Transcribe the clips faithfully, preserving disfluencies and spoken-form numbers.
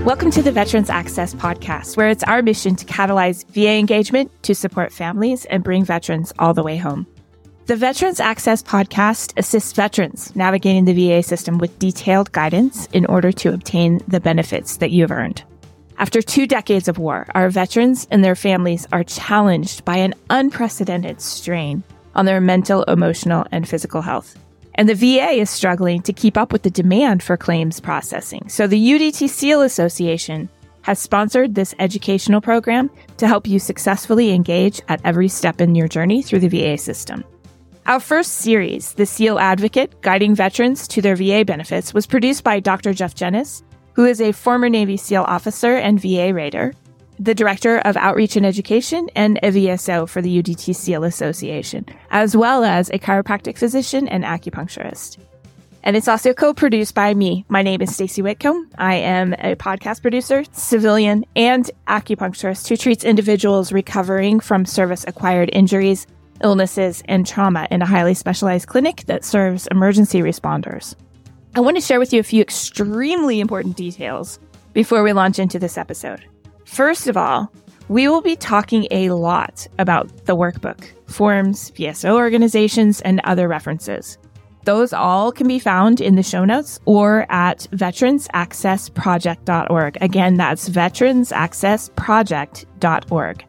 Welcome to the Veterans Access Podcast, where it's our mission to catalyze V A engagement to support families and bring veterans all the way home. The Veterans Access Podcast assists veterans navigating the V A system with detailed guidance in order to obtain the benefits that you have earned. After two decades of war, our veterans and their families are challenged by an unprecedented strain on their mental, emotional, and physical health. And the V A is struggling to keep up with the demand for claims processing. So the U D T SEAL Association has sponsored this educational program to help you successfully engage at every step in your journey through the V A system. Our first series, The SEAL Advocate, Guiding Veterans to Their V A Benefits, was produced by Doctor Jeff Jennis, who is a former Navy SEAL officer and V A Raider, the Director of Outreach and Education, and a V S O for the U D T SEAL Association, as well as a chiropractic physician and acupuncturist. And it's also co-produced by me. My name is Stacey Whitcomb. I am a podcast producer, civilian, and acupuncturist who treats individuals recovering from service-acquired injuries, illnesses, and trauma in a highly specialized clinic that serves emergency responders. I want to share with you a few extremely important details before we launch into this episode. First of all, we will be talking a lot about the workbook, forms, V S O organizations, and other references. Those all can be found in the show notes or at veterans access project dot org. Again, that's veterans access project dot org.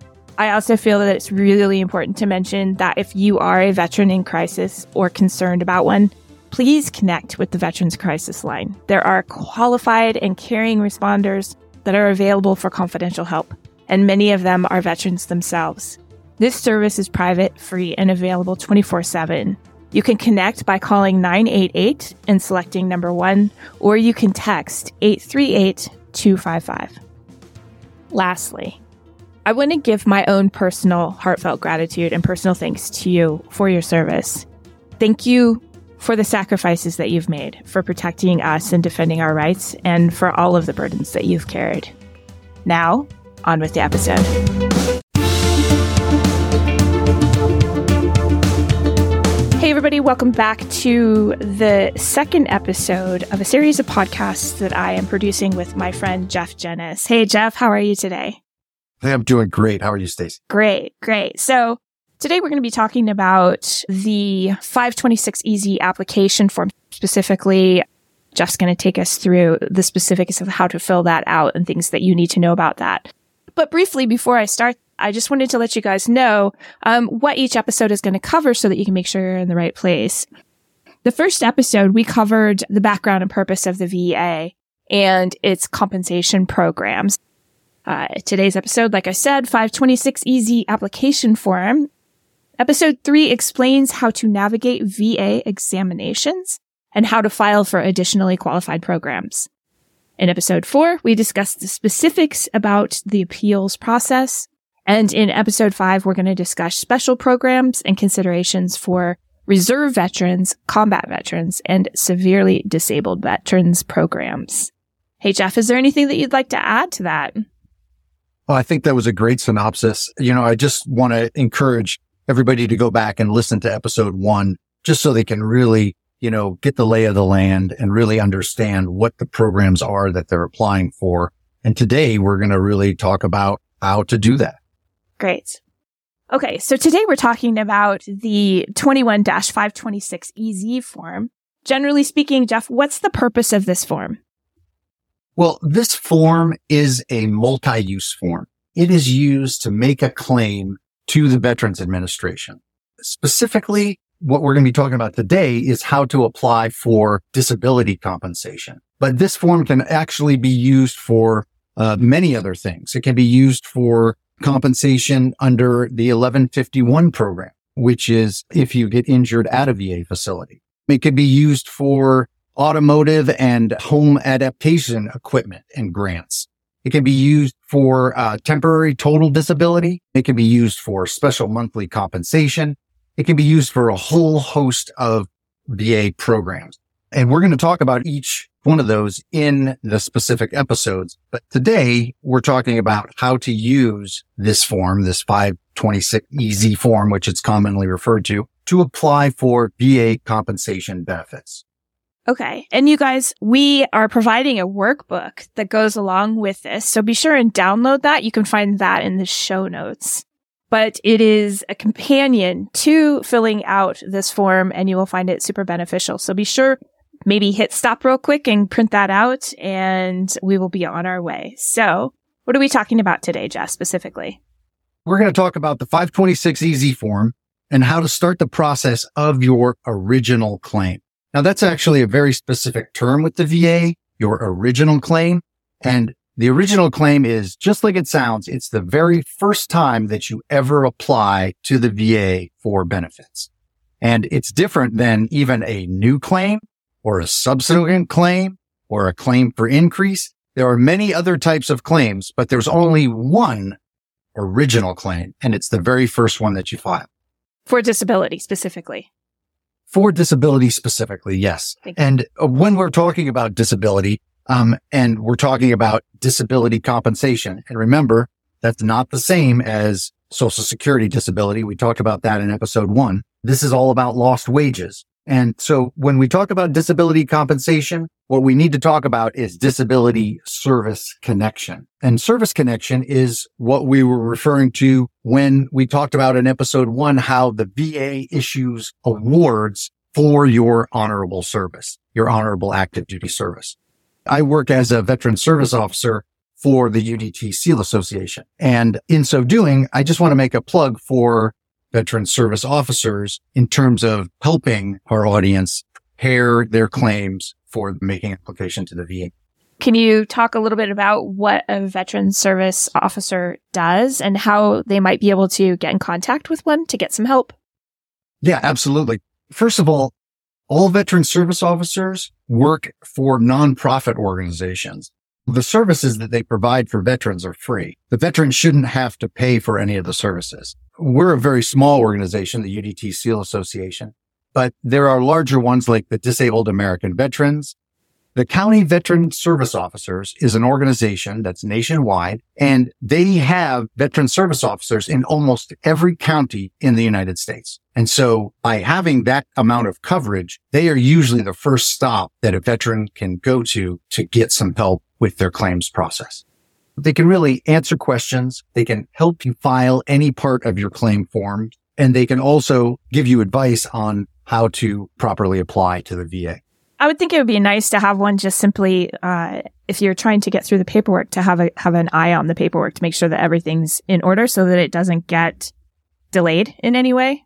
I also feel that it's really important to mention that if you are a veteran in crisis or concerned about one, please connect with the Veterans Crisis Line. There are qualified and caring responders that are available for confidential help, and many of them are veterans themselves. This service is private, free, and available twenty-four seven. You can connect by calling nine eight eight and selecting number one, or you can text eight three eight two five five. Lastly, I want to give my own personal heartfelt gratitude and personal thanks to you for your service. Thank you for the sacrifices that you've made, for protecting us and defending our rights, and for all of the burdens that you've carried. Now, on with the episode. Hey everybody, welcome back to the second episode of a series of podcasts that I am producing with my friend Jeff Jennis. Hey Jeff, how are you today? Hey, I'm doing great. How are you, Stacey? Great, great. So today we're going to be talking about the five twenty-six E Z application form. Specifically, Jeff's going to take us through the specifics of how to fill that out and things that you need to know about that. But briefly, before I start, I just wanted to let you guys know um, what each episode is going to cover so that you can make sure you're in the right place. The first episode, we covered the background and purpose of the V A and its compensation programs. Uh, today's episode, like I said, five twenty-six E Z application form. Episode three explains how to navigate V A examinations and how to file for additionally qualified programs. In episode four, we discussed the specifics about the appeals process. And in episode five, we're going to discuss special programs and considerations for reserve veterans, combat veterans, and severely disabled veterans programs. Hey, Jeff, is there anything that you'd like to add to that? Well, I think that was a great synopsis. You know, I just want to encourage everybody to go back and listen to episode one, just so they can really, you know, get the lay of the land and really understand what the programs are that they're applying for. And today we're going to really talk about how to do that. Great. Okay. So today we're talking about the twenty-one dash five twenty-six E Z form. Generally speaking, Jeff, what's the purpose of this form? Well, this form is a multi-use form. It is used to make a claim to the Veterans Administration. Specifically, what we're going to be talking about today is how to apply for disability compensation. But this form can actually be used for uh, many other things. It can be used for compensation under the eleven fifty-one program, which is if you get injured at a V A facility. It could be used for automotive and home adaptation equipment and grants. It can be used for uh, temporary total disability. It can be used for special monthly compensation. It can be used for a whole host of V A programs. And we're going to talk about each one of those in the specific episodes. But today we're talking about how to use this form, this five twenty-six E Z form, which it's commonly referred to, to apply for V A compensation benefits. Okay. And you guys, we are providing a workbook that goes along with this. So be sure and download that. You can find that in the show notes. But it is a companion to filling out this form, and you will find it super beneficial. So be sure, maybe hit stop real quick and print that out, and we will be on our way. So what are we talking about today, Jeff, specifically? We're going to talk about the five twenty-six E Z form and how to start the process of your original claim. Now, that's actually a very specific term with the V A, your original claim. And the original claim is just like it sounds. It's the very first time that you ever apply to the V A for benefits. And it's different than even a new claim or a subsequent claim or a claim for increase. There are many other types of claims, but there's only one original claim, and it's the very first one that you file. For disability specifically. For disability specifically, yes. And uh, when we're talking about disability, um, and we're talking about disability compensation, and remember, that's not the same as Social Security disability. We talked about that in episode one. This is all about lost wages. And so when we talk about disability compensation, what we need to talk about is disability service connection. And service connection is what we were referring to when we talked about in episode one, how the V A issues awards for your honorable service, your honorable active duty service. I work as a veteran service officer for the U D T SEAL Association. And in so doing, I just want to make a plug for veteran service officers in terms of helping our audience prepare their claims for making application to the V A. Can you talk a little bit about what a veteran service officer does and how they might be able to get in contact with one to get some help? Yeah, absolutely. First of all, all veteran service officers work for nonprofit organizations. The services that they provide for veterans are free. The veterans shouldn't have to pay for any of the services. We're a very small organization, the U D T SEAL Association, but there are larger ones like the Disabled American Veterans. The County Veteran Service Officers is an organization that's nationwide, and they have veteran service officers in almost every county in the United States. And so by having that amount of coverage, they are usually the first stop that a veteran can go to to get some help with their claims process. They can really answer questions. They can help you file any part of your claim form, and they can also give you advice on how to properly apply to the V A. I would think it would be nice to have one just simply, uh, if you're trying to get through the paperwork, to have a, have an eye on the paperwork to make sure that everything's in order so that it doesn't get delayed in any way.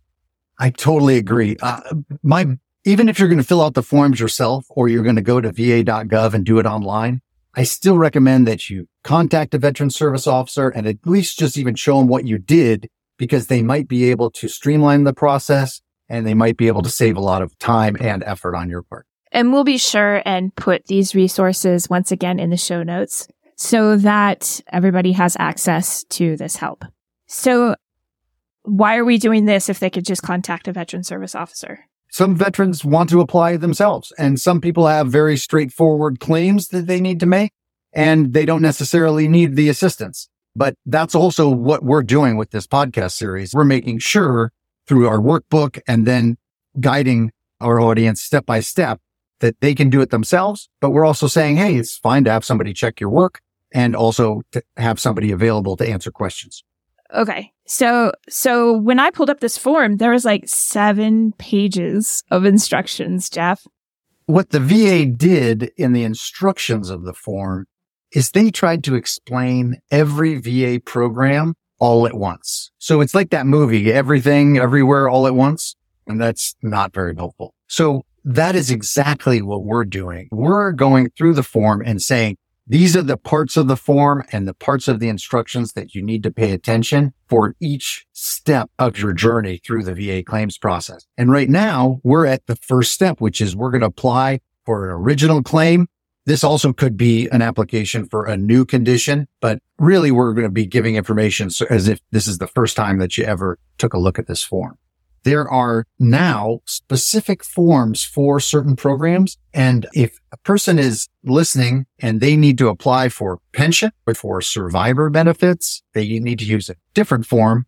I totally agree. Uh, my, even if you're going to fill out the forms yourself or you're going to go to V A dot gov and do it online, I still recommend that you contact a veteran service officer and at least just even show them what you did, because they might be able to streamline the process and they might be able to save a lot of time and effort on your part. And we'll be sure and put these resources once again in the show notes so that everybody has access to this help. So why are we doing this if they could just contact a veteran service officer? Some veterans want to apply themselves, and some people have very straightforward claims that they need to make, and they don't necessarily need the assistance. But that's also what we're doing with this podcast series. We're making sure through our workbook and then guiding our audience step by step that they can do it themselves. But we're also saying, hey, it's fine to have somebody check your work and also to have somebody available to answer questions. Okay. So, so when I pulled up this form, there was like seven pages of instructions, Jeff. What the V A did in the instructions of the form is they tried to explain every V A program all at once. So it's like that movie, Everything, Everywhere, All at Once. And that's not very helpful. So that is exactly what we're doing. We're going through the form and saying, these are the parts of the form and the parts of the instructions that you need to pay attention for each step of your journey through the V A claims process. And right now we're at the first step, which is we're going to apply for an original claim. This also could be an application for a new condition, but really we're going to be giving information so as if this is the first time that you ever took a look at this form. There are now specific forms for certain programs. And if a person is listening and they need to apply for pension or for survivor benefits, they need to use a different form.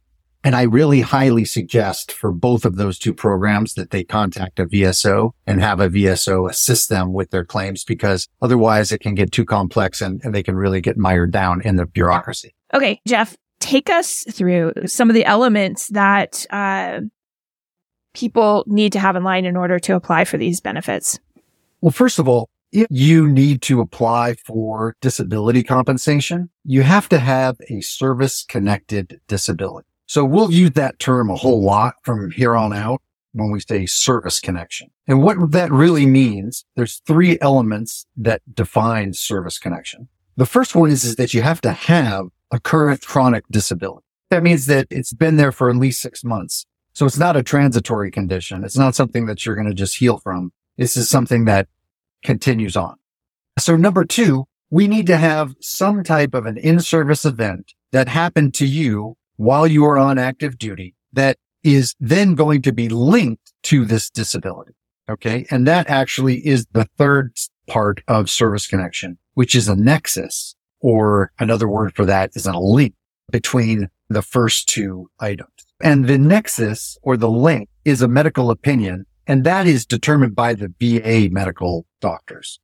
And I really highly suggest for both of those two programs that they contact a V S O and have a V S O assist them with their claims, because otherwise it can get too complex and, and they can really get mired down in the bureaucracy. Okay, Jeff, take us through some of the elements that uh, people need to have in line in order to apply for these benefits. Well, first of all, if you need to apply for disability compensation, you have to have a service-connected disability. So we'll use that term a whole lot from here on out when we say service connection. And what that really means, there's three elements that define service connection. The first one is, is that you have to have a current chronic disability. That means that it's been there for at least six months. So it's not a transitory condition. It's not something that you're going to just heal from. This is something that continues on. So number two, we need to have some type of an in-service event that happened to you while you are on active duty that is then going to be linked to this disability. Okay. And that actually is the third part of service connection, which is a nexus, or another word for that is a link between the first two items. And the nexus or the link is a medical opinion, and that is determined by the V A medical doctors.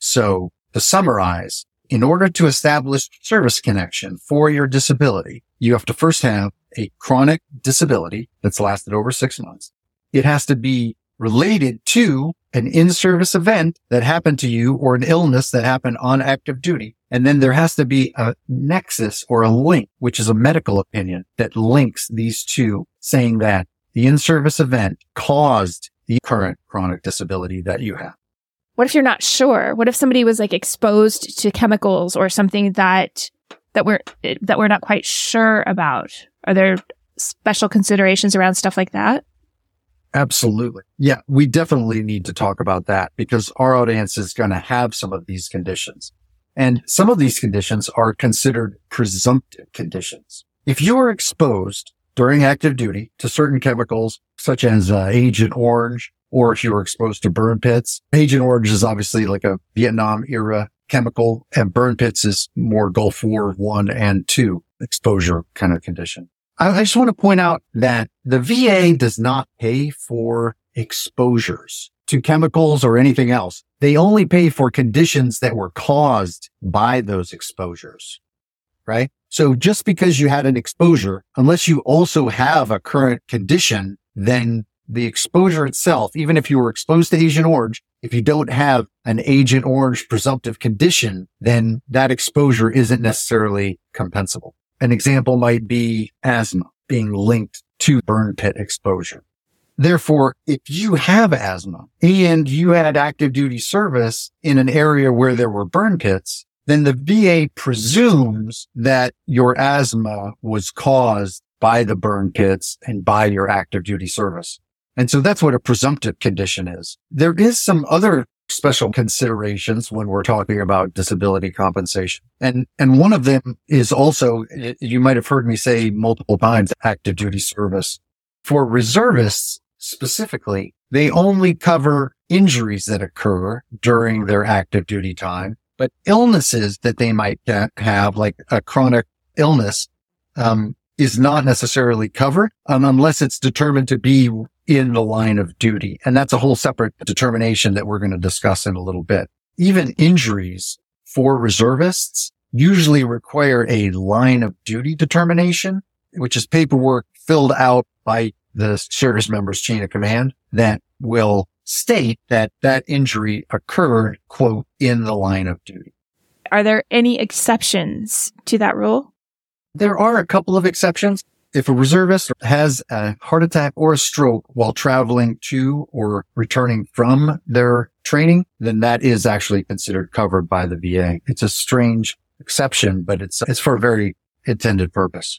So to summarize, in order to establish service connection for your disability, you have to first have a chronic disability that's lasted over six months. It has to be related to an in-service event that happened to you or an illness that happened on active duty. And then there has to be a nexus or a link, which is a medical opinion that links these two, saying that the in-service event caused the current chronic disability that you have. What if you're not sure? What if somebody was like exposed to chemicals or something that that we're that we're not quite sure about? Are there special considerations around stuff like that? Absolutely. Yeah, we definitely need to talk about that, because our audience is going to have some of these conditions. And some of these conditions are considered presumptive conditions. If you are exposed during active duty to certain chemicals, such as uh, Agent Orange, or if you were exposed to burn pits, Agent Orange is obviously like a Vietnam era chemical, and burn pits is more Gulf War one and two exposure kind of condition. I, I just want to point out that the V A does not pay for exposures to chemicals or anything else. They only pay for conditions that were caused by those exposures, right? So just because you had an exposure, unless you also have a current condition, then the exposure itself, even if you were exposed to Agent Orange, if you don't have an Agent Orange presumptive condition, then that exposure isn't necessarily compensable. An example might be asthma being linked to burn pit exposure. Therefore, if you have asthma and you had active duty service in an area where there were burn pits, then the V A presumes that your asthma was caused by the burn pits and by your active duty service. And so that's what a presumptive condition is. There is some other special considerations when we're talking about disability compensation. And, and one of them is also, you might have heard me say multiple times, active duty service. For reservists specifically, they only cover injuries that occur during their active duty time, but illnesses that they might have, like a chronic illness, um, is not necessarily covered um, unless it's determined to be in the line of duty. And that's a whole separate determination that we're going to discuss in a little bit. Even injuries for reservists usually require a line of duty determination, which is paperwork filled out by the service member's chain of command that will state that that injury occurred, quote, in the line of duty. Are there any exceptions to that rule? There are a couple of exceptions. If a reservist has a heart attack or a stroke while traveling to or returning from their training, then that is actually considered covered by the V A. It's a strange exception, but it's, it's for a very intended purpose.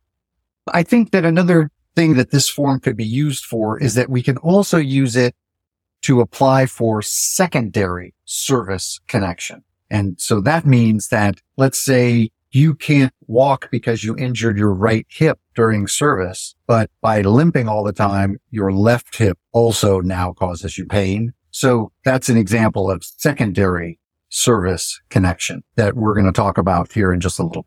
I think that another thing that this form could be used for is that we can also use it to apply for secondary service connection. And so that means that, let's say, you can't walk because you injured your right hip during service, but by limping all the time, your left hip also now causes you pain. So that's an example of secondary service connection that we're going to talk about here in just a little bit.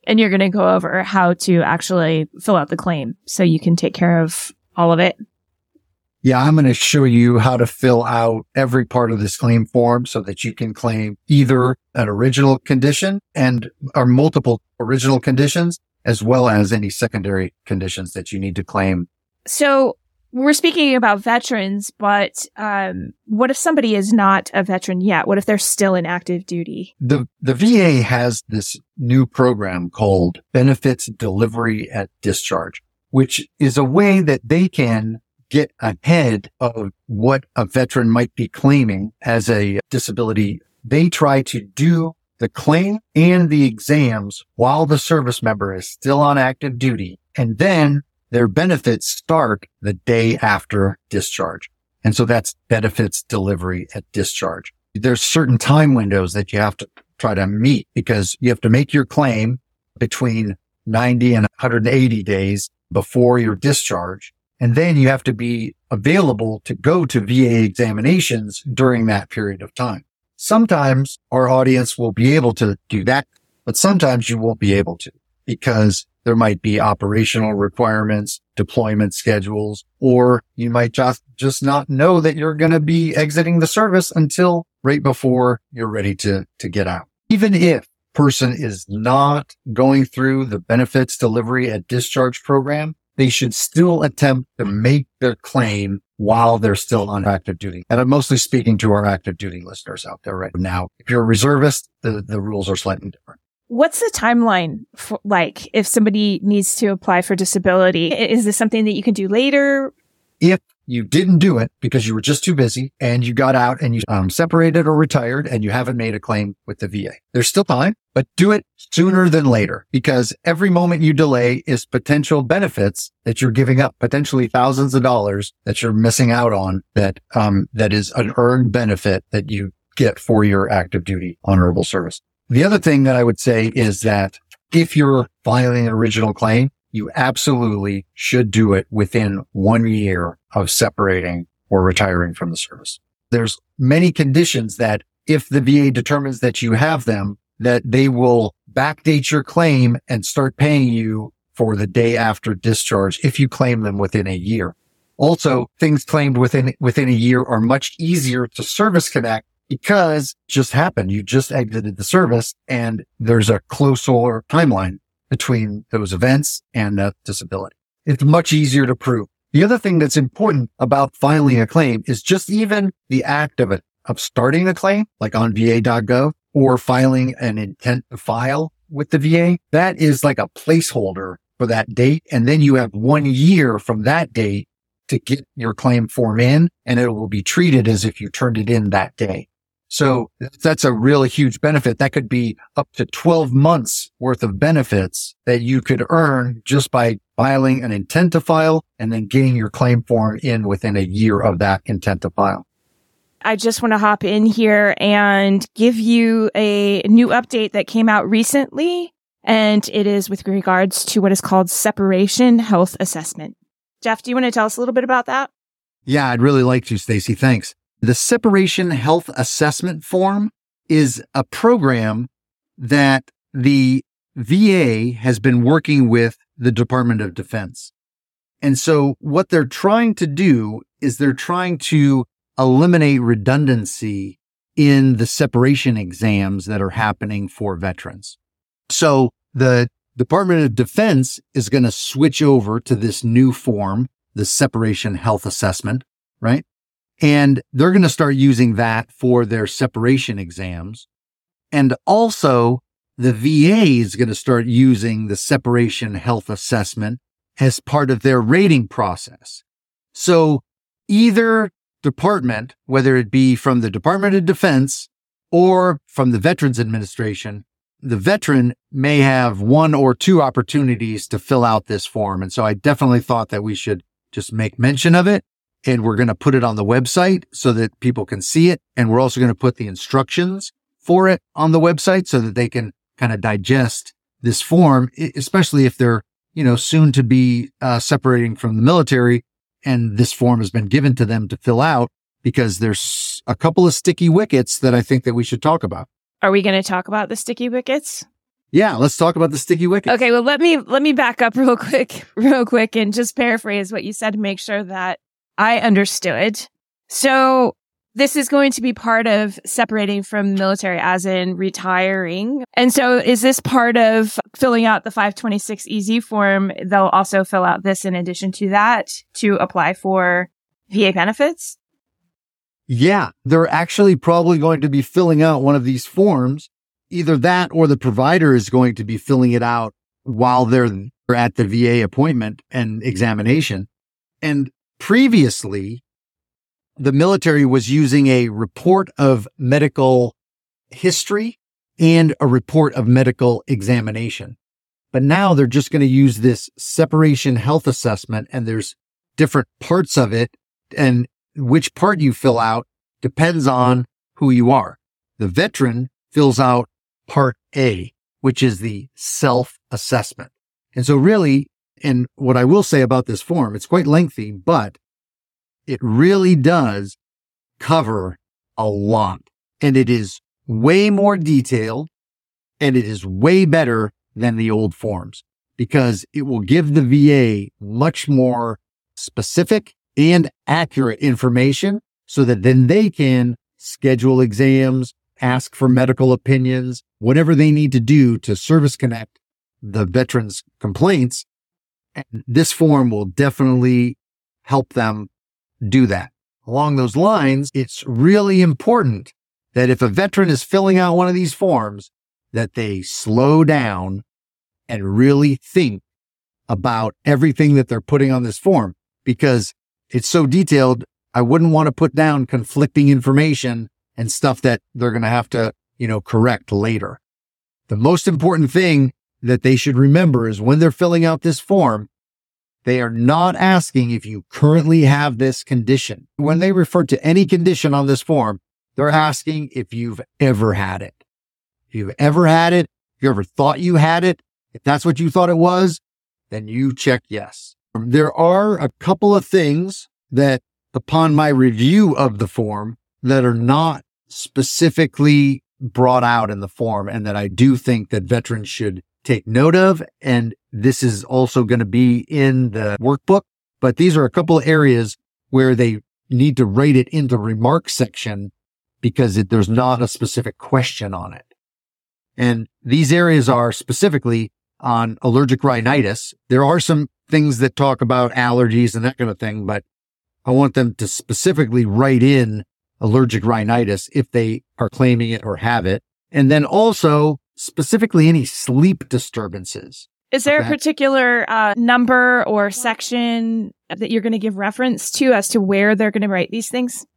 And you're going to go over how to actually fill out the claim so you can take care of all of it. Yeah, I'm going to show you how to fill out every part of this claim form so that you can claim either an original condition and or multiple original conditions, as well as any secondary conditions that you need to claim. So we're speaking about veterans, but um, what if somebody is not a veteran yet? What if they're still in active duty? The, the V A has this new program called Benefits Delivery at Discharge, which is a way that they can get ahead of what a veteran might be claiming as a disability. They try to do the claim and the exams while the service member is still on active duty. And then their benefits start the day after discharge. And so that's benefits delivery at discharge. There's certain time windows that you have to try to meet because you have to make your claim between ninety and one hundred eighty days before your discharge. And then you have to be available to go to V A examinations during that period of time. Sometimes our audience will be able to do that, but sometimes you won't be able to because there might be operational requirements, deployment schedules, or you might just, just not know that you're going to be exiting the service until right before you're ready to, to get out. Even if person is not going through the benefits delivery at discharge program, they should still attempt to make their claim while they're still on active duty. And I'm mostly speaking to our active duty listeners out there right now. If you're a reservist, the, the rules are slightly different. What's the timeline for, like if somebody needs to apply for disability? Is this something that you can do later? If you didn't do it because you were just too busy and you got out and you um, separated or retired and you haven't made a claim with the V A, there's still time, but do it sooner than later because every moment you delay is potential benefits that you're giving up, potentially thousands of dollars that you're missing out on that, um, that is an earned benefit that you get for your active duty honorable service. The other thing that I would say is that if you're filing an original claim, you absolutely should do it within one year of separating or retiring from the service. There's many conditions that if the V A determines that you have them, that they will backdate your claim and start paying you for the day after discharge if you claim them within a year. Also, things claimed within, within a year are much easier to service connect because it just happened. You just exited the service and there's a closer timeline between those events and that disability. It's much easier to prove. The other thing that's important about filing a claim is just even the act of it, of starting a claim, like on V A dot gov, or filing an intent to file with the V A. That is like a placeholder for that date. And then you have one year from that date to get your claim form in, and it will be treated as if you turned it in that day. So that's a really huge benefit. That could be up to twelve months worth of benefits that you could earn just by filing an intent to file and then getting your claim form in within a year of that intent to file. I just want to hop in here and give you a new update that came out recently, and it is with regards to what is called separation health assessment. Jeff, do you want to tell us a little bit about that? Yeah, I'd really like to, Stacy. Thanks. The Separation Health Assessment Form is a program that the V A has been working with the Department of Defense. And so what they're trying to do is they're trying to eliminate redundancy in the separation exams that are happening for veterans. So the Department of Defense is going to switch over to this new form, the Separation Health Assessment, right? And they're going to start using that for their separation exams. And also the V A is going to start using the Separation Health Assessment as part of their rating process. So either department, whether it be from the Department of Defense or from the Veterans Administration, the veteran may have one or two opportunities to fill out this form. And so I definitely thought that we should just make mention of it. And we're going to put it on the website so that people can see it. And we're also going to put the instructions for it on the website so that they can kind of digest this form, especially if they're, you know, soon to be uh, separating from the military. And this form has been given to them to fill out because there's a couple of sticky wickets that I think that we should talk about. Are we going to talk about the sticky wickets? Yeah, let's talk about the sticky wicket. Okay, well, let me let me back up real quick, real quick, and just paraphrase what you said to make sure that I understood. So this is going to be part of separating from military, as in retiring. And so is this part of filling out the five twenty-six E Z form? They'll also fill out this in addition to that to apply for V A benefits? Yeah, they're actually probably going to be filling out one of these forms. Either that or the provider is going to be filling it out while they're at the V A appointment and examination. And previously, the military was using a report of medical history and a report of medical examination. But now they're just going to use this separation health assessment, and there's different parts of it, and which part you fill out depends on who you are. The veteran fills out Part A, which is the self-assessment. And so really, and what I will say about this form, it's quite lengthy, but it really does cover a lot. And it is way more detailed, and it is way better than the old forms because it will give the V A much more specific and accurate information so that then they can schedule exams, ask for medical opinions, whatever they need to do to service connect the veterans' complaints. And this form will definitely help them do that. Along those lines, it's really important that if a veteran is filling out one of these forms, that they slow down and really think about everything that they're putting on this form, because it's so detailed. I wouldn't want to put down conflicting information and stuff that they're going to have to, you know, correct later. The most important thing that they should remember is when they're filling out this form, they are not asking if you currently have this condition. When they refer to any condition on this form, they're asking if you've ever had it. If you've ever had it, if you ever thought you had it, if that's what you thought it was, then you check yes. There are a couple of things that upon my review of the form that are not specifically brought out in the form and that I do think that veterans should take note of. And this is also going to be in the workbook, but these are a couple of areas where they need to write it in the remarks section because it, there's not a specific question on it. And these areas are specifically on allergic rhinitis. There are some things that talk about allergies and that kind of thing, but I want them to specifically write in allergic rhinitis if they are claiming it or have it. And then also specifically any sleep disturbances. Is there a particular uh, number or section that you're going to give reference to as to where they're going to write these things?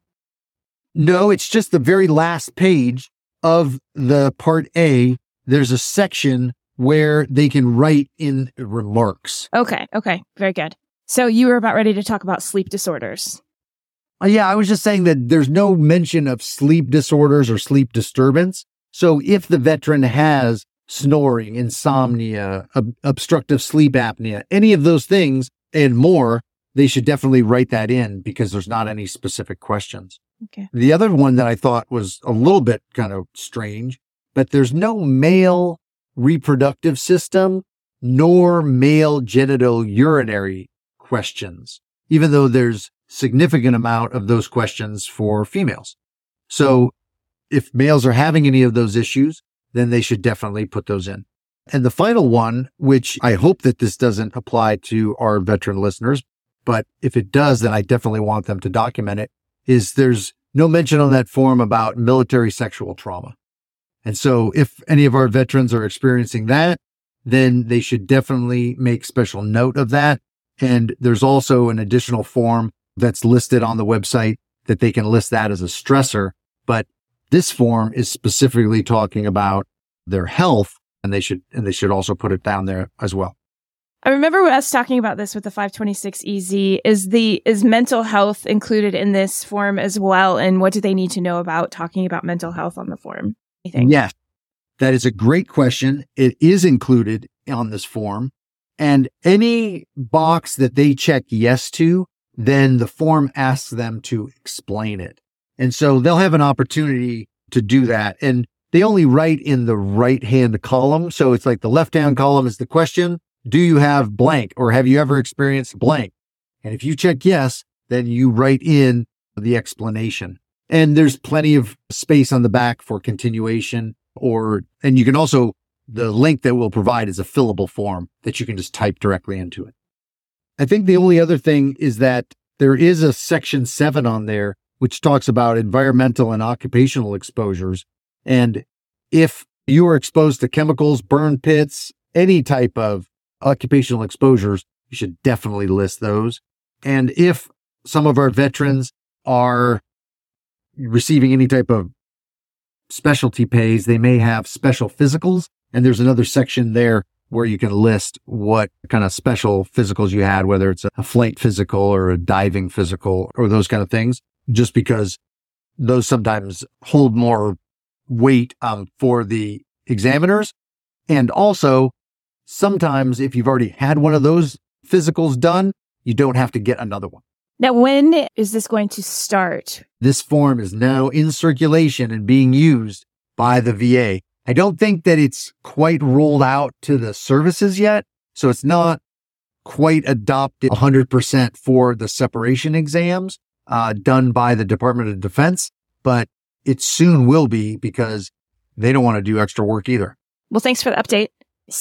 No, it's just the very last page of the Part A. There's a section where they can write in remarks. Okay. Okay. Very good. So you were about ready to talk about sleep disorders. Uh, yeah, I was just saying that there's no mention of sleep disorders or sleep disturbance. So if the veteran has snoring, insomnia, ob- obstructive sleep apnea, any of those things and more, they should definitely write that in because there's not any specific questions. Okay. The other one that I thought was a little bit kind of strange, but there's no male reproductive system nor male genital urinary questions, even though there's significant amount of those questions for females. So if males are having any of those issues, then they should definitely put those in. And the final one, which I hope that this doesn't apply to our veteran listeners, but if it does, then I definitely want them to document it, is there's no mention on that form about military sexual trauma. And so if any of our veterans are experiencing that, then they should definitely make special note of that. And there's also an additional form that's listed on the website that they can list that as a stressor. But this form is specifically talking about their health, and they should and they should also put it down there as well. I remember us talking about this with the five twenty-six E Z. Is the is mental health included in this form as well? And what do they need to know about talking about mental health on the form? Anything? Yes, that is a great question. It is included on this form. And any box that they check yes to, then the form asks them to explain it. And so they'll have an opportunity to do that. And they only write in the right-hand column. So it's like the left-hand column is the question. Do you have blank, or have you ever experienced blank? And if you check yes, then you write in the explanation. And there's plenty of space on the back for continuation, or, and you can also, the link that we'll provide is a fillable form that you can just type directly into it. I think the only other thing is that there is a section seven on there, which talks about environmental and occupational exposures. And if you are exposed to chemicals, burn pits, any type of occupational exposures, you should definitely list those. And if some of our veterans are receiving any type of specialty pays, they may have special physicals. And there's another section there where you can list what kind of special physicals you had, whether it's a flight physical or a diving physical or those kind of things, just because those sometimes hold more weight um, for the examiners. And also, sometimes if you've already had one of those physicals done, you don't have to get another one. Now, when is this going to start? This form is now in circulation and being used by the V A. I don't think that it's quite rolled out to the services yet, so it's not quite adopted one hundred percent for the separation exams uh, done by the Department of Defense, but it soon will be because they don't want to do extra work either. Well, thanks for the update.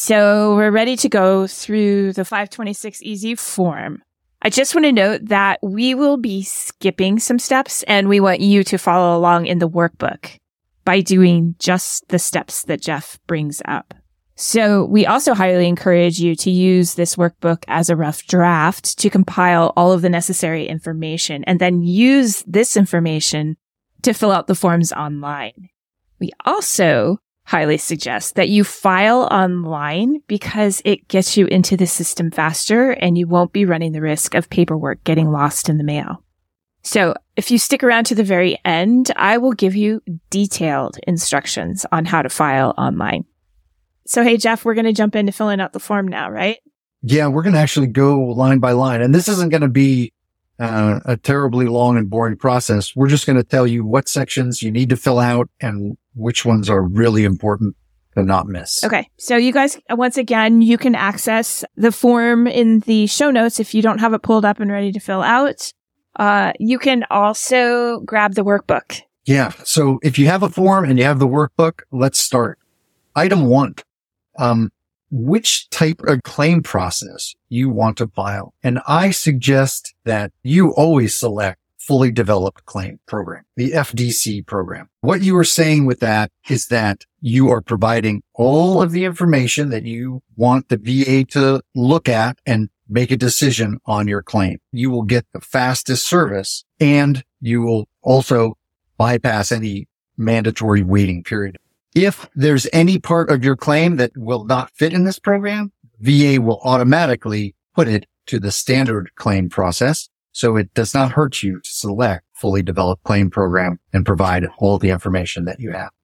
So we're ready to go through the five twenty-six E Z form. I just want to note that we will be skipping some steps, and we want you to follow along in the workbook by doing just the steps that Jeff brings up. So we also highly encourage you to use this workbook as a rough draft to compile all of the necessary information and then use this information to fill out the forms online. We also highly suggest that you file online because it gets you into the system faster and you won't be running the risk of paperwork getting lost in the mail. So if you stick around to the very end, I will give you detailed instructions on how to file online. So, hey, Jeff, we're going to jump into filling out the form now, right? Yeah, we're going to actually go line by line. And this isn't going to be uh, a terribly long and boring process. We're just going to tell you what sections you need to fill out and which ones are really important to not miss. Okay. So you guys, once again, you can access the form in the show notes if you don't have it pulled up and ready to fill out. Uh, you can also grab the workbook. Yeah. So if you have a form and you have the workbook, let's start. Item one, um, which type of claim process you want to file. And I suggest that you always select fully developed claim program, the F D C program. What you are saying with that is that you are providing all of the information that you want the V A to look at and make a decision on your claim. You will get the fastest service and you will also bypass any mandatory waiting period. If there's any part of your claim that will not fit in this program, V A will automatically put it to the standard claim process. So it does not hurt you to select fully developed claim program and provide all the information that you have.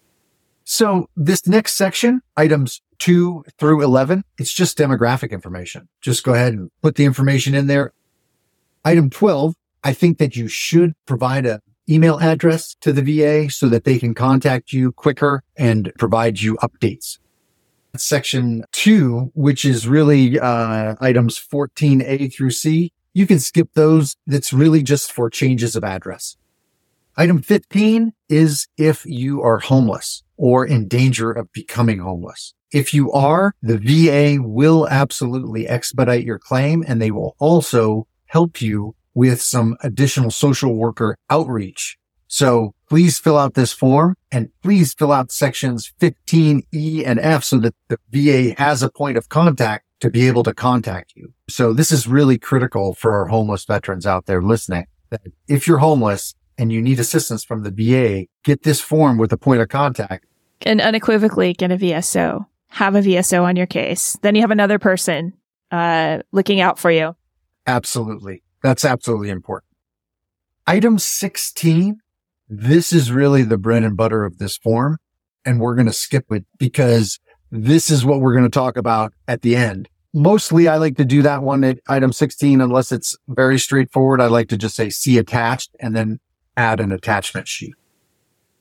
So this next section, items two through eleven, it's just demographic information. Just go ahead and put the information in there. Item twelve, I think that you should provide an email address to the V A so that they can contact you quicker and provide you updates. Section two, which is really uh, items fourteen A through C, you can skip those. That's really just for changes of address. Item fifteen is if you are homeless or in danger of becoming homeless. If you are, the V A will absolutely expedite your claim, and they will also help you with some additional social worker outreach. So please fill out this form and please fill out sections fifteen E and F so that the V A has a point of contact to be able to contact you. So this is really critical for our homeless veterans out there listening, that if you're homeless and you need assistance from the V A, get this form with a point of contact. And unequivocally get a V S O. Have a V S O on your case. Then you have another person uh, looking out for you. Absolutely. That's absolutely important. Item sixteen, this is really the bread and butter of this form, and we're going to skip it because this is what we're going to talk about at the end. Mostly, I like to do that one at item sixteen, unless it's very straightforward. I like to just say see attached and then add an attachment sheet.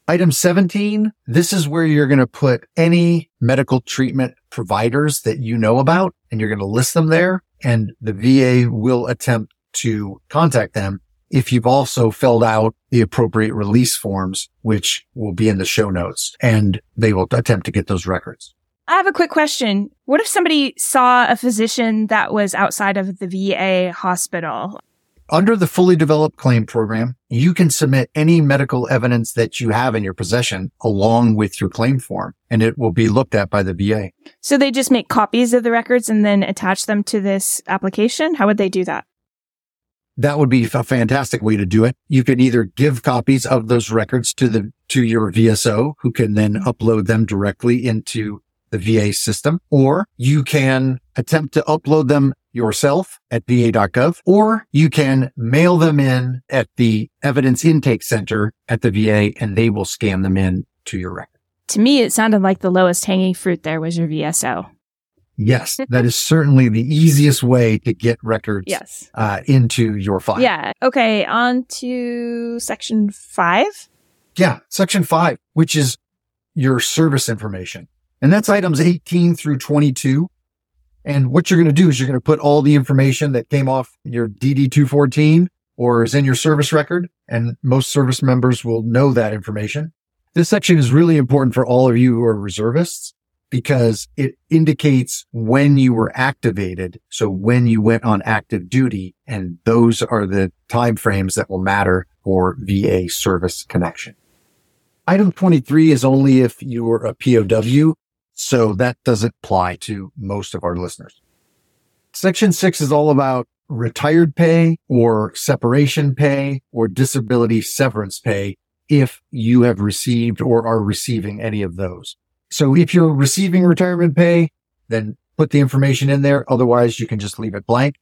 Item seventeen, this is where you're going to put any medical treatment providers that you know about, and you're going to list them there, and the V A will attempt to contact them if you've also filled out the appropriate release forms, which will be in the show notes, and they will attempt to get those records. I have a quick question. What if somebody saw a physician that was outside of the V A hospital? Under the fully developed claim program, you can submit any medical evidence that you have in your possession along with your claim form, and it will be looked at by the V A. So they just make copies of the records and then attach them to this application? How would they do that? That would be a fantastic way to do it. You can either give copies of those records to the to your V S O, who can then upload them directly into the V A system, or you can attempt to upload them yourself at V A dot gov, or you can mail them in at the Evidence Intake Center at the V A, and they will scan them in to your record. To me, it sounded like the lowest hanging fruit there was your V S O. Yes, that is certainly the easiest way to get records yes. uh, into your file. Yeah. Okay, on to section five. Yeah, section five, which is your service information. And that's items eighteen through twenty-two. And what you're going to do is you're going to put all the information that came off your D D two fourteen or is in your service record, and most service members will know that information. This section is really important for all of you who are reservists because it indicates when you were activated, so when you went on active duty, and those are the time frames that will matter for V A service connection. Item twenty-three is only if you were a P O W. So that doesn't apply to most of our listeners. Section six is all about retired pay or separation pay or disability severance pay if you have received or are receiving any of those. So if you're receiving retirement pay, then put the information in there. Otherwise, you can just leave it blank.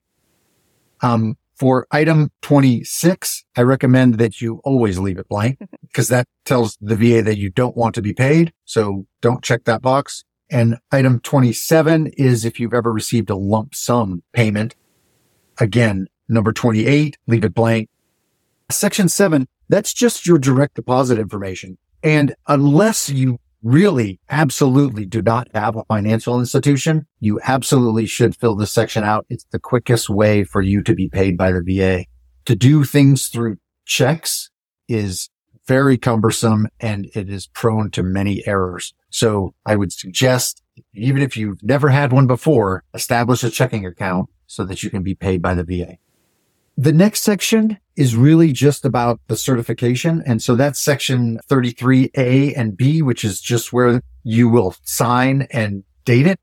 Um, for item twenty-six, I recommend that you always leave it blank because that tells the V A that you don't want to be paid. So don't check that box. And item twenty-seven is if you've ever received a lump sum payment. Again, number twenty-eight, leave it blank. Section seven, that's just your direct deposit information. And unless you really absolutely do not have a financial institution, you absolutely should fill this section out. It's the quickest way for you to be paid by the V A. To do things through checks is very cumbersome and it is prone to many errors. So I would suggest, even if you've never had one before, establish a checking account so that you can be paid by the V A. The next section is really just about the certification. And so that's section thirty-three A and B, which is just where you will sign and date it.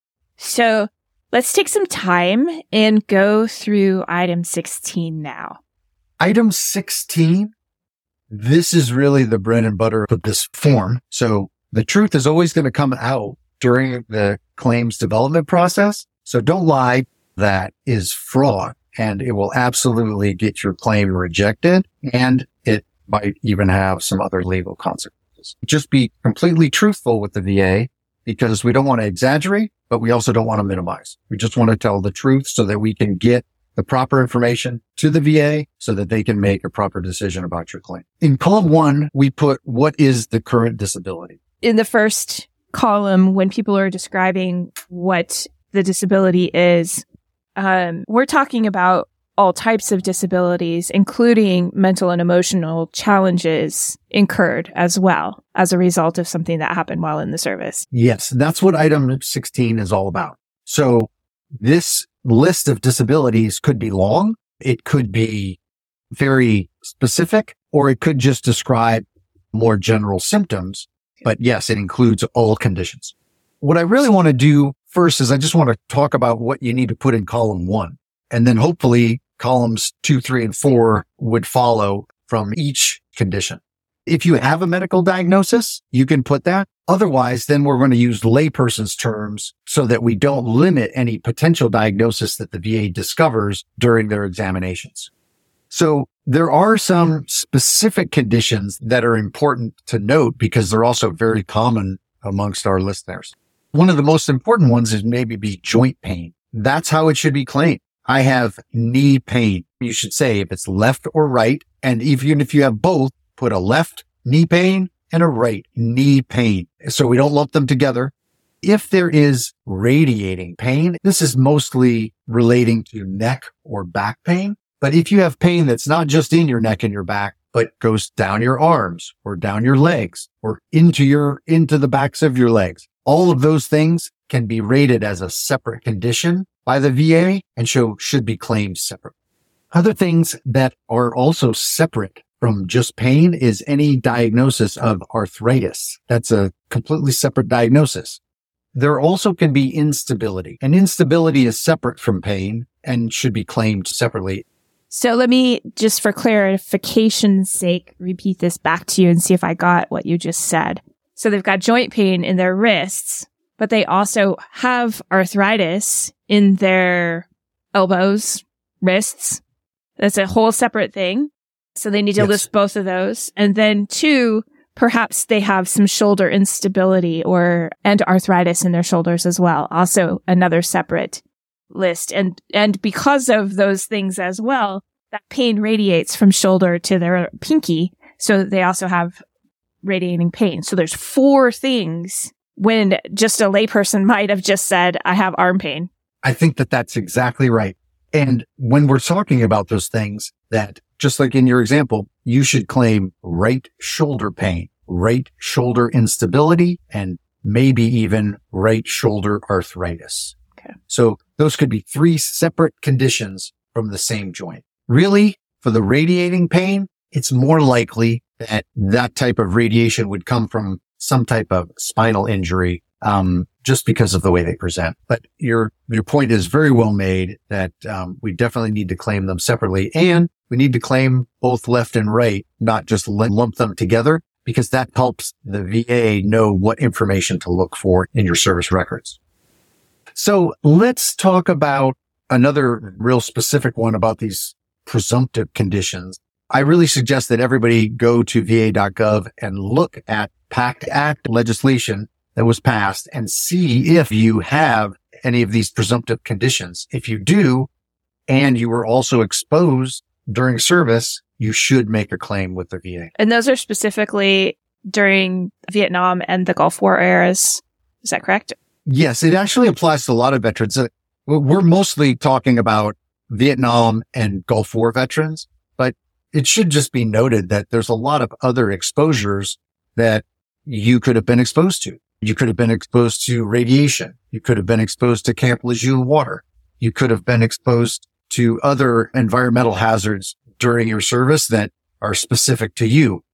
So let's take some time and go through item sixteen now. Item sixteen, this is really the bread and butter of this form. So the truth is always going to come out during the claims development process. So don't lie. That is fraud. And it will absolutely get your claim rejected, and it might even have some other legal consequences. Just be completely truthful with the V A because we don't want to exaggerate, but we also don't want to minimize. We just want to tell the truth so that we can get the proper information to the V A so that they can make a proper decision about your claim. In column one, we put what is the current disability. In the first column, when people are describing what the disability is, Um, we're talking about all types of disabilities, including mental and emotional challenges incurred as well as a result of something that happened while in the service. Yes, that's what item sixteen is all about. So this list of disabilities could be long. It could be very specific, or it could just describe more general symptoms. But yes, it includes all conditions. What I really want to do first is I just want to talk about what you need to put in column one. And then hopefully columns two, three, and four would follow from each condition. If you have a medical diagnosis, you can put that. Otherwise, then we're going to use layperson's terms so that we don't limit any potential diagnosis that the V A discovers during their examinations. So there are some specific conditions that are important to note because they're also very common amongst our listeners. One of the most important ones is maybe be joint pain. That's how it should be claimed. I have knee pain. You should say if it's left or right. And even if you have both, put a left knee pain and a right knee pain. So we don't lump them together. If there is radiating pain, this is mostly relating to neck or back pain. But if you have pain that's not just in your neck and your back, but goes down your arms or down your legs or into your, into the backs of your legs, all of those things can be rated as a separate condition by the V A and so should be claimed separate. Other things that are also separate from just pain is any diagnosis of arthritis. That's a completely separate diagnosis. There also can be instability, and instability is separate from pain and should be claimed separately. So let me, just for clarification's sake, repeat this back to you and see if I got what you just said. So they've got joint pain in their wrists, but they also have arthritis in their elbows, wrists. That's a whole separate thing. So they need to Yes. list both of those. And then two, perhaps they have some shoulder instability or and arthritis in their shoulders as well. Also another separate list. And and because of those things as well, that pain radiates from shoulder to their pinky. So they also have radiating pain. So there's four things when just a layperson might have just said, I have arm pain. I think that that's exactly right. And when we're talking about those things that, just like in your example, you should claim right shoulder pain, right shoulder instability, and maybe even right shoulder arthritis. Okay. So those could be three separate conditions from the same joint. Really, for the radiating pain, it's more likely that that type of radiation would come from some type of spinal injury, um, just because of the way they present. But your, your point is very well made that, um, we definitely need to claim them separately, and we need to claim both left and right, not just lump them together, because that helps the V A know what information to look for in your service records. So let's talk about another real specific one about these presumptive conditions. I really suggest that everybody go to V A dot gov and look at PACT Act legislation that was passed and see if you have any of these presumptive conditions. If you do, and you were also exposed during service, you should make a claim with the V A. And those are specifically during Vietnam and the Gulf War eras. Is that correct? Yes, it actually applies to a lot of veterans. Uh, We're mostly talking about Vietnam and Gulf War veterans, but it should just be noted that there's a lot of other exposures that you could have been exposed to. You could have been exposed to radiation. You could have been exposed to Camp Lejeune water. You could have been exposed to other environmental hazards during your service that are specific to you.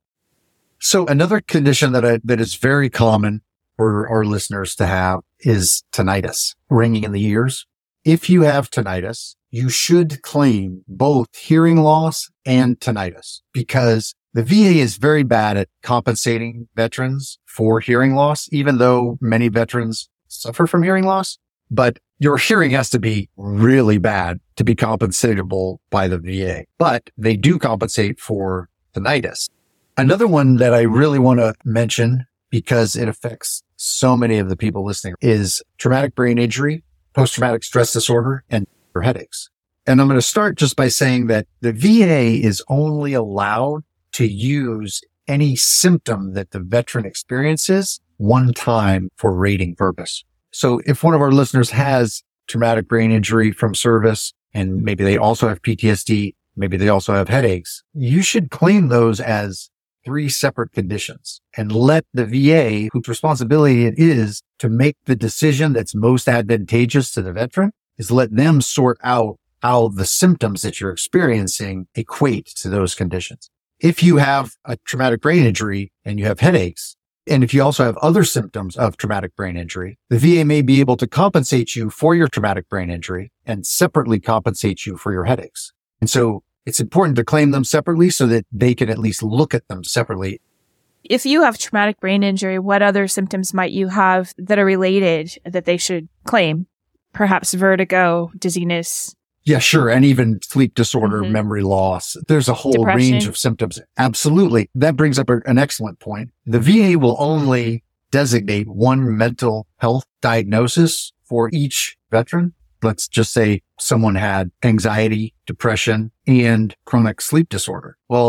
So another condition that I, that is very common for our listeners to have is tinnitus, ringing in the ears. If you have tinnitus, you should claim both hearing loss and tinnitus, because the V A is very bad at compensating veterans for hearing loss, even though many veterans suffer from hearing loss. But your hearing has to be really bad to be compensatable by the V A. But they do compensate for tinnitus. Another one that I really want to mention, because it affects so many of the people listening, is traumatic brain injury, post-traumatic stress disorder, and headaches. And I'm going to start just by saying that the V A is only allowed to use any symptom that the veteran experiences one time for rating purpose. So if one of our listeners has traumatic brain injury from service, and maybe they also have P T S D, maybe they also have headaches, you should claim those as three separate conditions and let the V A, whose responsibility it is to make the decision that's most advantageous to the veteran, is let them sort out how the symptoms that you're experiencing equate to those conditions. If you have a traumatic brain injury and you have headaches, and if you also have other symptoms of traumatic brain injury, the V A may be able to compensate you for your traumatic brain injury and separately compensate you for your headaches. And so it's important to claim them separately so that they can at least look at them separately. If you have traumatic brain injury, what other symptoms might you have that are related that they should claim? Perhaps vertigo, dizziness. Yeah, sure. And even sleep disorder, Mm-hmm. memory loss. There's a whole Depression. range of symptoms. Absolutely. That brings up a, an excellent point. The V A will only designate one mental health diagnosis for each veteran. Let's just say someone had anxiety, depression, and chronic sleep disorder. Well,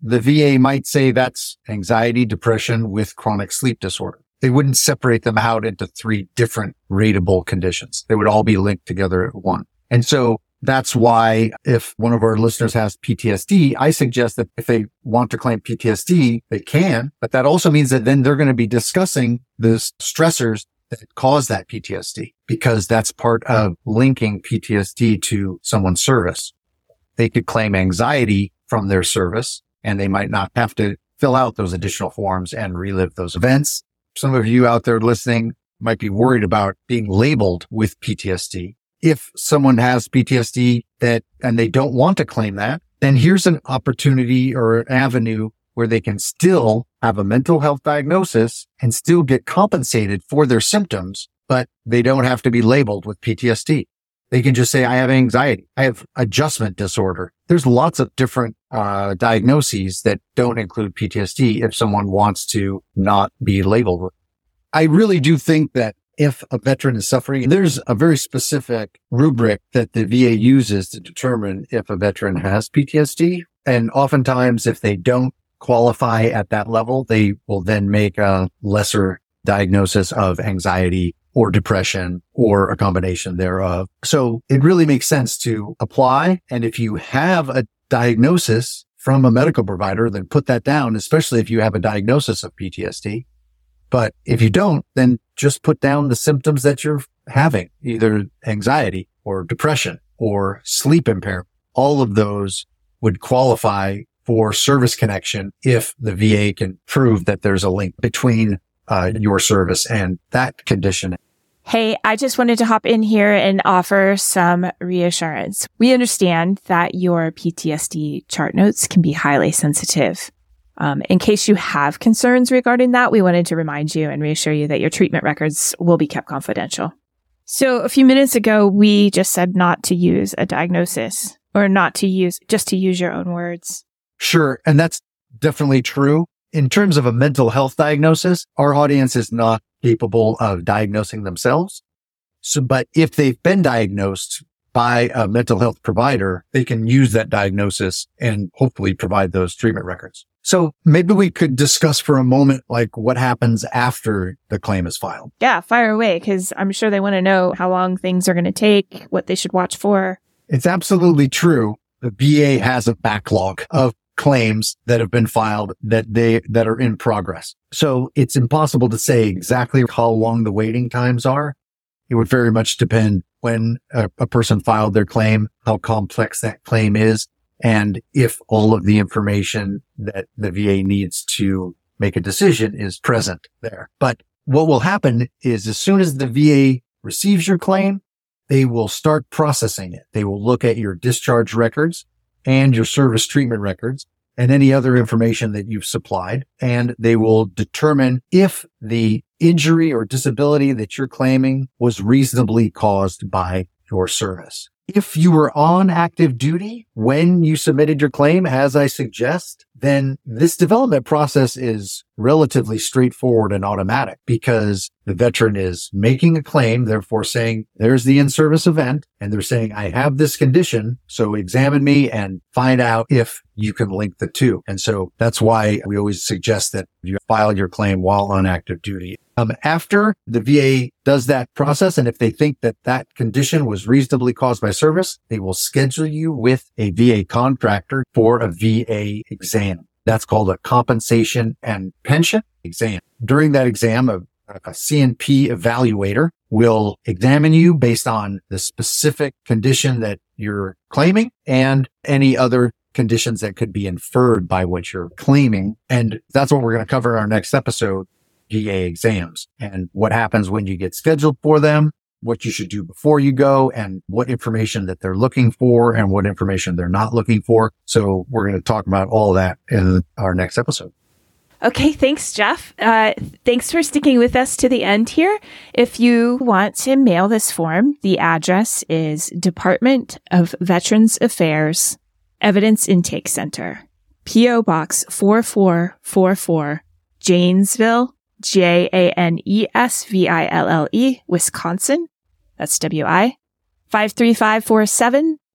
the V A might say that's anxiety, depression with chronic sleep disorder. They wouldn't separate them out into three different rateable conditions. They would all be linked together at one. And so that's why if one of our listeners has P T S D, I suggest that if they want to claim P T S D, they can. But that also means that then they're going to be discussing the stressors that cause that P T S D, because that's part of linking P T S D to someone's service. They could claim anxiety from their service, and they might not have to fill out those additional forms and relive those events. Some of you out there listening might be worried about being labeled with P T S D. If someone has P T S D that, and they don't want to claim that, then here's an opportunity or an avenue where they can still have a mental health diagnosis and still get compensated for their symptoms, but they don't have to be labeled with P T S D. They can just say, I have anxiety. I have adjustment disorder. There's lots of different uh, diagnoses that don't include P T S D if someone wants to not be labeled. I really do think that if a veteran is suffering, there's a very specific rubric that the V A uses to determine if a veteran has P T S D. And oftentimes, if they don't qualify at that level, they will then make a lesser diagnosis of anxiety or depression or a combination thereof. So it really makes sense to apply. And if you have a diagnosis from a medical provider, then put that down, especially if you have a diagnosis of P T S D. But if you don't, then just put down the symptoms that you're having, either anxiety or depression or sleep impairment. All of those would qualify for service connection if the V A can prove that there's a link between uh, your service and that condition. Hey, I just wanted to hop in here and offer some reassurance. We understand that your P T S D chart notes can be highly sensitive. Um, in case you have concerns regarding that, we wanted to remind you and reassure you that your treatment records will be kept confidential. So a few minutes ago, we just said not to use a diagnosis, or not to use, just to use your own words. Sure. And that's definitely true. In terms of a mental health diagnosis, our audience is not capable of diagnosing themselves. So, but if they've been diagnosed by a mental health provider, they can use that diagnosis and hopefully provide those treatment records. So maybe we could discuss for a moment, like what happens after the claim is filed. Yeah, fire away, because I'm sure they want to know how long things are going to take, what they should watch for. It's absolutely true. The V A has a backlog of claims that have been filed that they, that are in progress. So it's impossible to say exactly how long the waiting times are. It would very much depend when a, a person filed their claim, how complex that claim is, and if all of the information that the V A needs to make a decision is present there. But what will happen is as soon as the V A receives your claim, they will start processing it. They will look at your discharge records and your service treatment records and any other information that you've supplied, and they will determine if the injury or disability that you're claiming was reasonably caused by your service. If you were on active duty when you submitted your claim, as I suggest, then this development process is relatively straightforward and automatic because the veteran is making a claim, therefore saying, there's the in-service event, and they're saying, I have this condition, so examine me and find out if you can link the two. And so that's why we always suggest that you file your claim while on active duty. Um, after the V A does that process, and if they think that that condition was reasonably caused by service, they will schedule you with a V A contractor for a V A exam. That's called a compensation and pension exam. During that exam, a, a C N P evaluator will examine you based on the specific condition that you're claiming and any other conditions that could be inferred by what you're claiming. And that's what we're going to cover in our next episode. V A exams and what happens when you get scheduled for them, what you should do before you go, and what information that they're looking for and what information they're not looking for. So we're going to talk about all of that in our next episode. Okay, thanks, Jeff. Uh, thanks for sticking with us to the end here. If you want to mail this form, the address is Department of Veterans Affairs, Evidence Intake Center, P O Box four four four four, Janesville, J A N E S V I L L E, Wisconsin. That's W I. five three five four seven,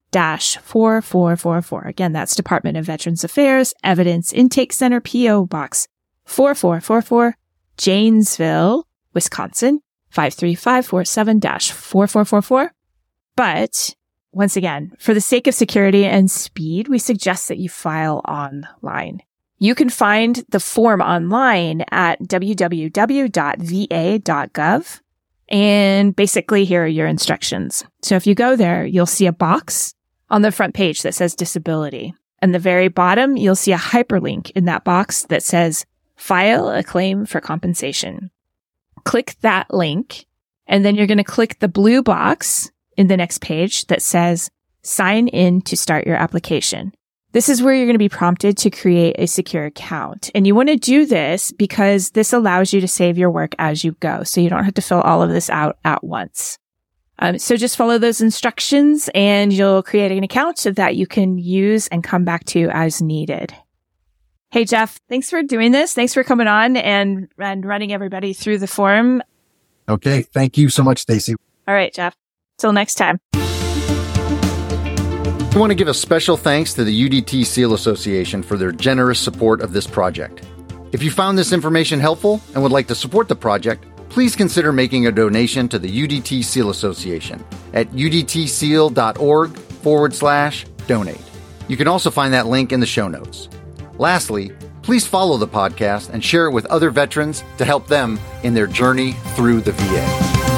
four four four four. Again, that's Department of Veterans Affairs, Evidence Intake Center, P O Box four four four four, Janesville, Wisconsin, five three five four seven four four four four. But once again, for the sake of security and speed, we suggest that you file online. You can find the form online at w w w dot v a dot gov. And basically, here are your instructions. So if you go there, you'll see a box on the front page that says disability. And the very bottom, you'll see a hyperlink in that box that says file a claim for compensation. Click that link, and then you're going to click the blue box in the next page that says sign in to start your application. This is where you're going to be prompted to create a secure account. And you want to do this because this allows you to save your work as you go. So you don't have to fill all of this out at once. Um, so just follow those instructions and you'll create an account so that you can use and come back to as needed. Hey, Jeff, thanks for doing this. Thanks for coming on and, and running everybody through the form. Okay. Thank you so much, Stacy. All right, Jeff. Till next time. I want to give a special thanks to the U D T SEAL Association for their generous support of this project. If you found this information helpful and would like to support the project, please consider making a donation to the U D T SEAL Association at udtseal.org forward slash donate. You can also find that link in the show notes. Lastly, please follow the podcast and share it with other veterans to help them in their journey through the V A.